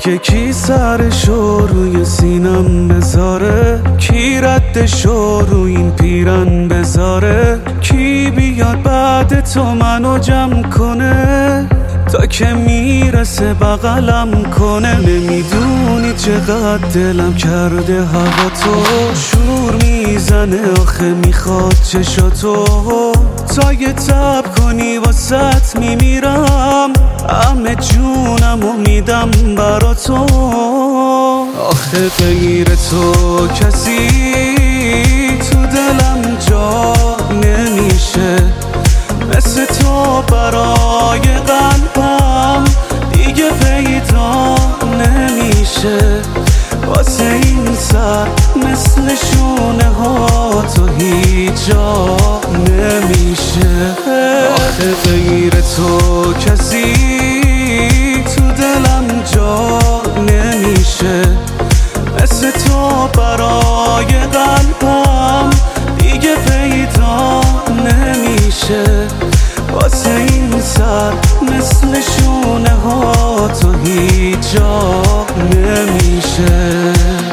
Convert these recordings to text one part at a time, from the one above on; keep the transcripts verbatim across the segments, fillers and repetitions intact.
دیگه کی سرشو روی سینم بذاره، کی ردشو روی این پیرن بذاره، کی بیاد بعد تو منو جمع کنه تا که میرسه بغلم کنه. نمیدونی چقدر دلم کرده هوا تو، شور میزنه آخه میخواد چشاتو، تا یه تب کنی واسط میمیرم، همه جونم و میدم برا تو. آخه غیر تو کسی تو دلم جا نمیشه، مثل تو برای قلبم دیگه پیدا نمیشه. واسه این سر مثل شونه ها تو هیچ جا نمیشه. آخه غیر تو کسی تو دلم جا نمیشه، مثل تو برای قلبم دیگه پیدا نمیشه. واسه این سر مثل شونه ها تو هیچ جا نمیشه.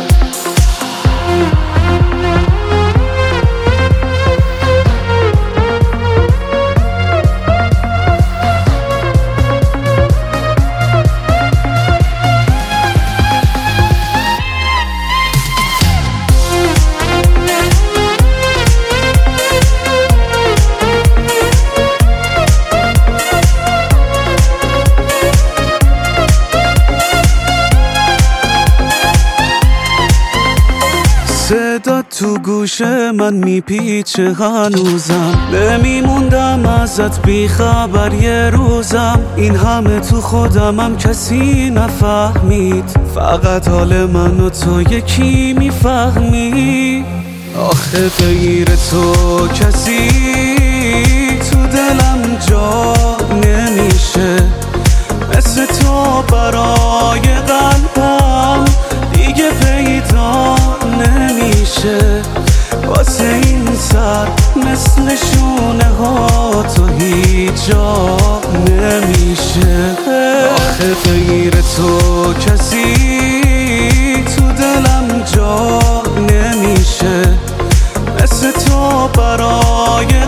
صدا تو گوش من میپیچه هنوزم، نمیموندم ازت بیخبر یه روزم. این همه تو خودمم کسی نفهمید، فقط حال من و تو یکی میفهمی. آخه غیر تو کسی تو دلم جا نمیشه، مثل تو برای قلبم دیگه پیدا نمیشه. واسه این سر مثل شونه ها تو هیچ جا نمیشه. آخه غیر تو کسی تو دلم جا نمیشه، مثل تو برای